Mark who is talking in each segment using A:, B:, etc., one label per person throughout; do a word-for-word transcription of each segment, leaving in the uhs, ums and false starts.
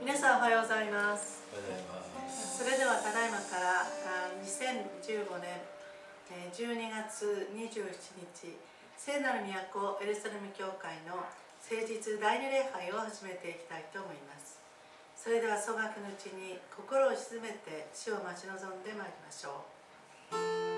A: 皆さんおはようございます。
B: おはようございます。
A: それではただいまからにせんじゅうごねんじゅうにがつにじゅうしちにち、聖なる都エルサレム教会の聖日第二礼拝を始めていきたいと思います。それでは総額のうちに心を静めて主を待ち望んでまいりましょう。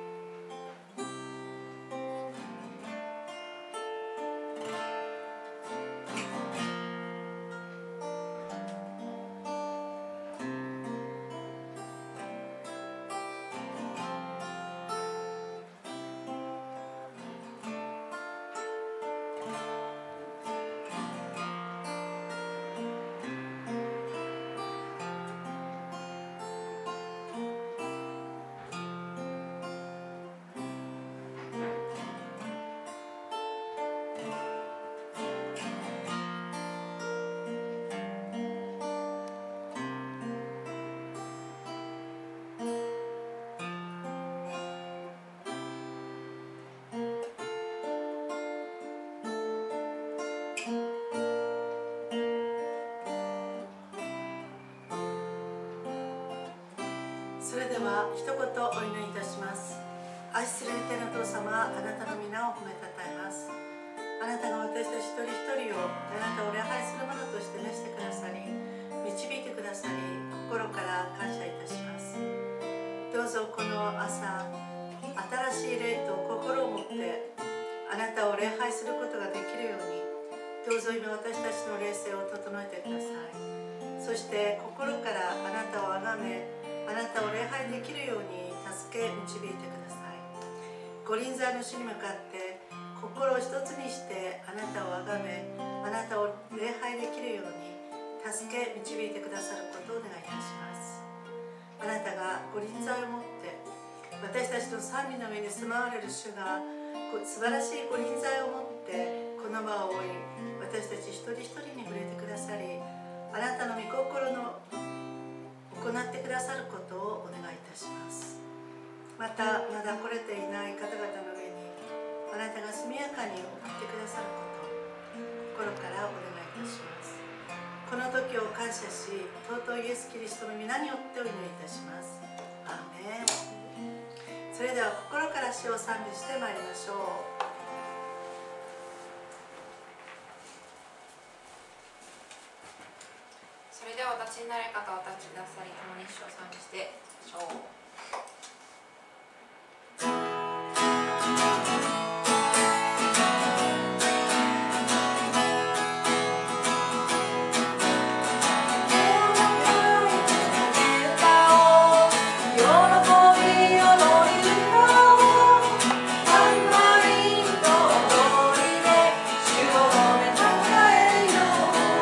A: それでは一言お祈りいたします。愛する天のお父様、あなたの皆を褒めたたえます。あなたが私たち一人一人をあなたを礼拝するものとして召してくださり、導いてくださり、心から感謝いたします。どうぞこの朝、新しい霊と心を持ってあなたを礼拝することができるように、どうぞ今私たちの霊性を整えてください。そして心からあなたをあがめ、あなたを礼拝できるように助け導いてください。御臨在の主に向かって心を一つにしてあなたをあがめ、あなたを礼拝できるように助け導いてくださることをお願いいたします。あなたが御臨在をもって私たちの賛美の上に住まわれる主が素晴らしい御臨在をもってこの場を覆い、私たち一人一人に触れてくださり、あなたの御心の行ってくださることをお願いいたします。またまだ来れていない方々の上にあなたが速やかに送ってくださることを心からお願いいたします。この時を感謝し、尊いイエス・キリストの皆によってお祈りいたします。アーメン。それでは心から主を賛美してまいりましょう。
C: それではお立ちになる方はお立ちくださり、共に主を賛美していきましょう。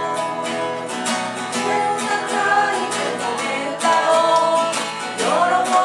D: 喜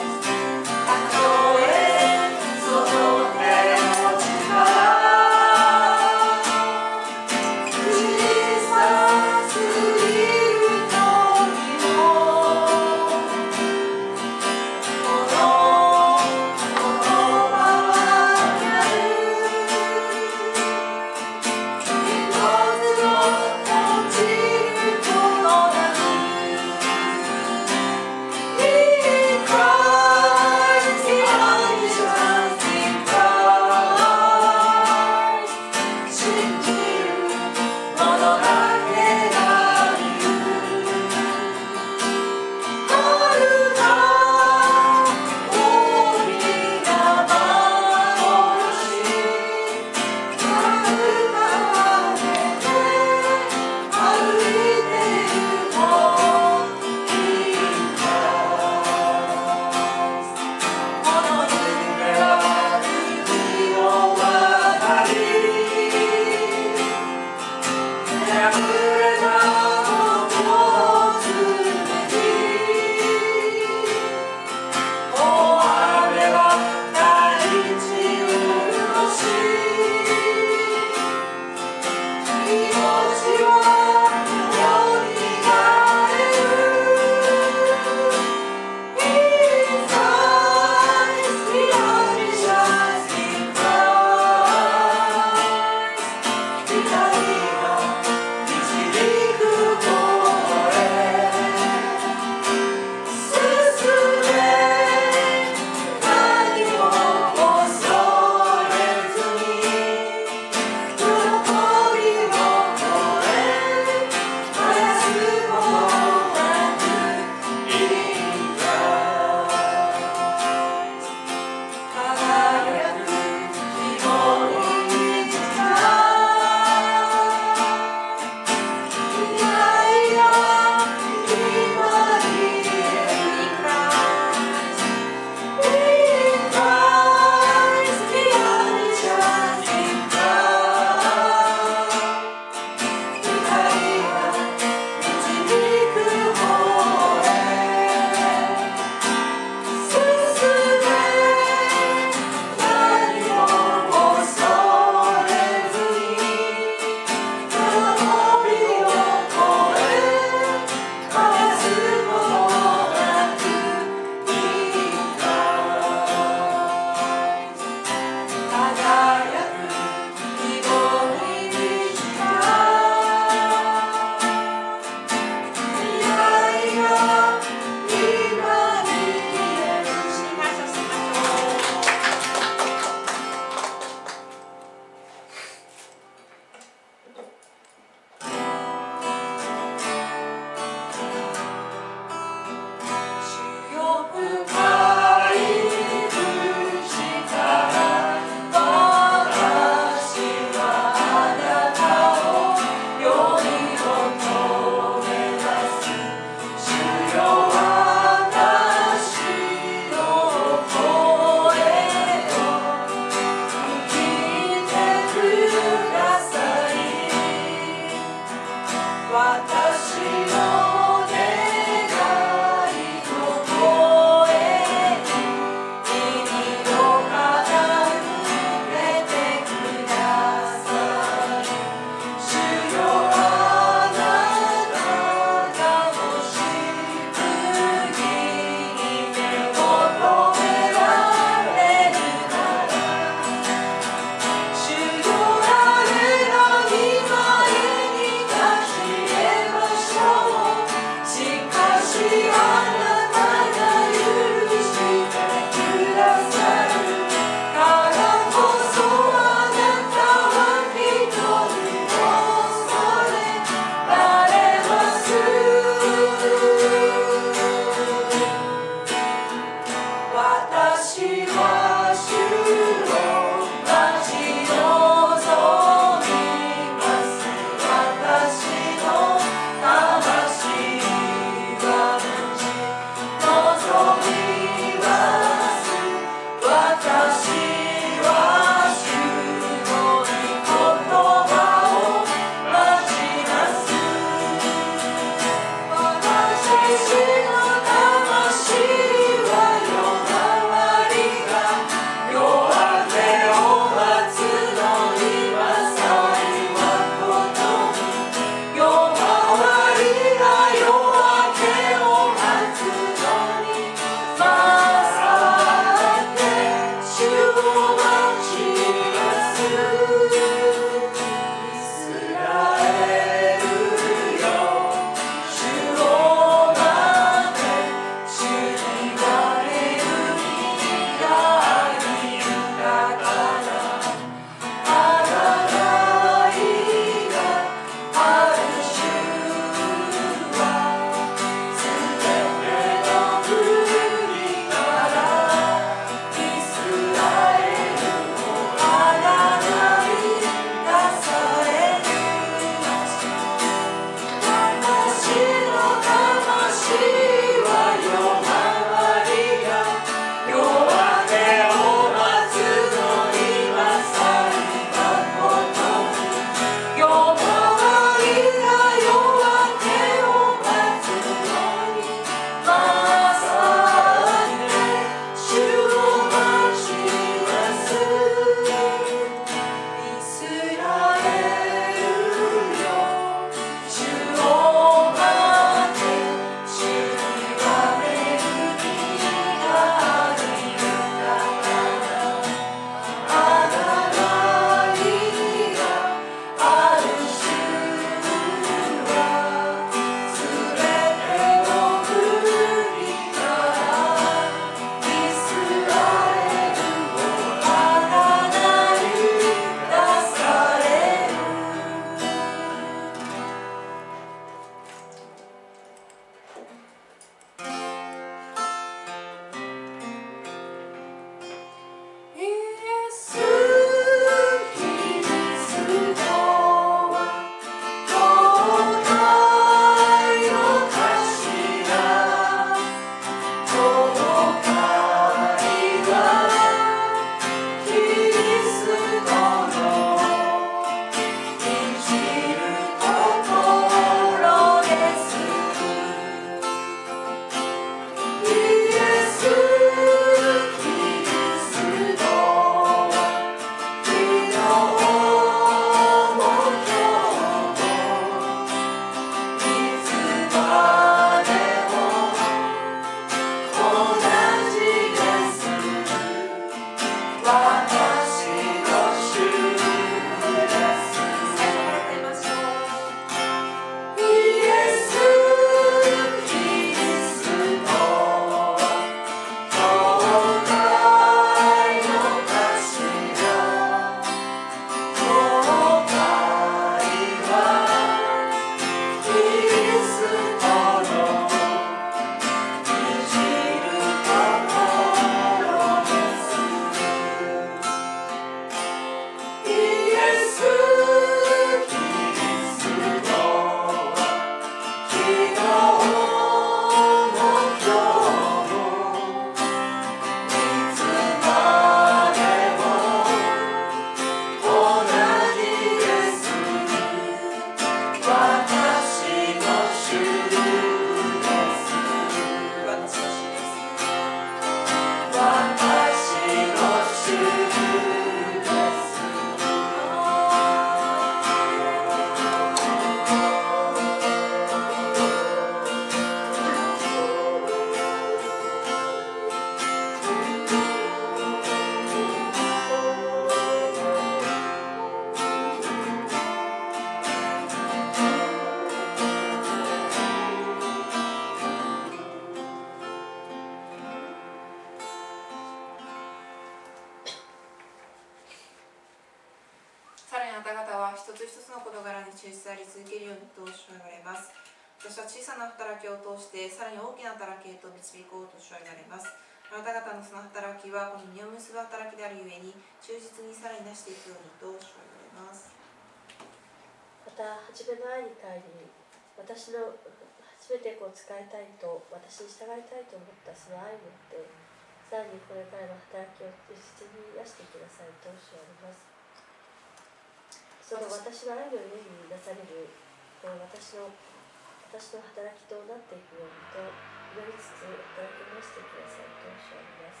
C: 私は小さな働きを通してさらに大きな働きへと導こうと主は言われます。あなた方のその働きはこの実を結ぶ働きであるゆえに忠実にさらになしていくようにと主は言われます。
B: また初めの愛に帰り、私の初めてこう使いたいと私に従いたいと思ったその愛を持ってさらにこれからの働きを忠実に癒してくださいと主は言われます。その私の愛の上になされるこの私の私の働きとなっていくようにと祈りつつ働きをなしてくださいと主は言います。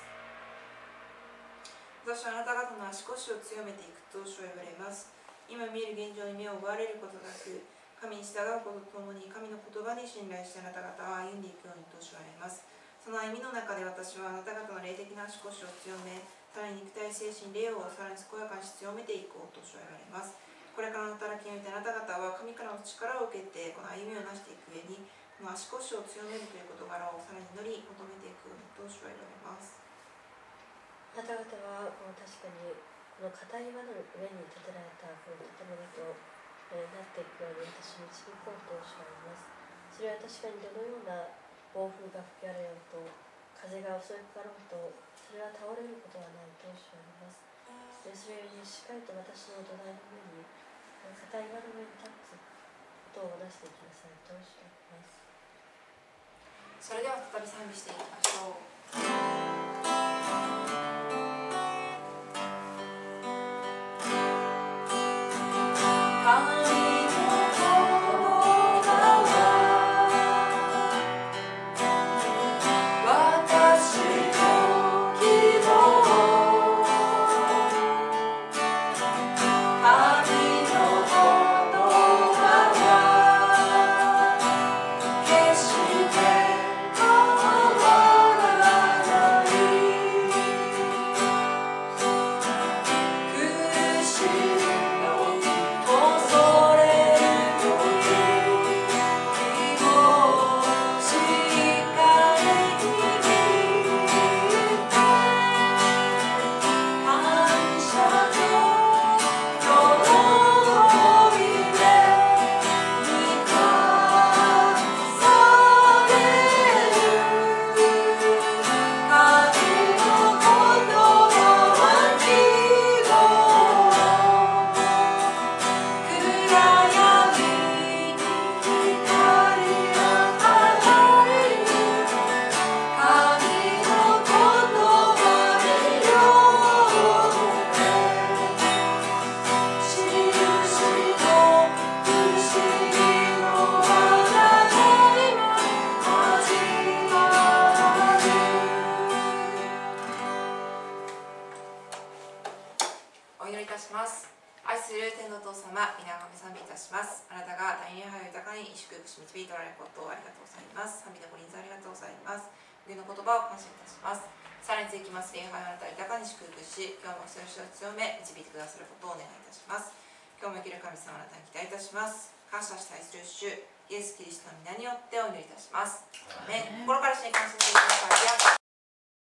C: 私はあなた方の足腰を強めていくと主は言われます。今見える現状に目を奪われることなく、神に従うこととともに神の言葉に信頼してあなた方は歩んでいくようにと主は言われます。その歩みの中で私はあなた方の霊的な足腰を強め、さらに肉体、精神、霊をさらに健やかに強めていこうと主は言われます。これからの働きにおいてあなた方は神からの力を受けてこの歩みをなしていく上にこの足腰を強めるという事柄をさらに乗り求めていくようにと主は言われます。
B: あなた方はこの確かにこの硬い岩の上に建てられたこの建物と、えー、なっていくように私に導こうと主は言います。それは確かにどのような暴風が吹き荒れようと風が襲いかかろうとそれは倒れることはないと主は言います。でそれよりしっかりと私の土台の上に硬い岩の上に立つことをなしていきなさいと主は言います。
C: それでは再び賛美していきましょう。 愛する天のお父様、皆を賛美いたします。あなたが大変配を豊かに祝福し導いておられることをありがとうございます。神でご臨在ありがとうございます。上の言葉を感謝いたします。さらに続きます礼拝をあなたが豊かに祝福し、今日も一人一人を強め導いてくださることをお願いいたします。今日も生きる神様あなたに期待いたします。感謝した愛する主イエス・キリストの皆によってお祈りいたします。アーメン。心から主に感謝していただきありがとう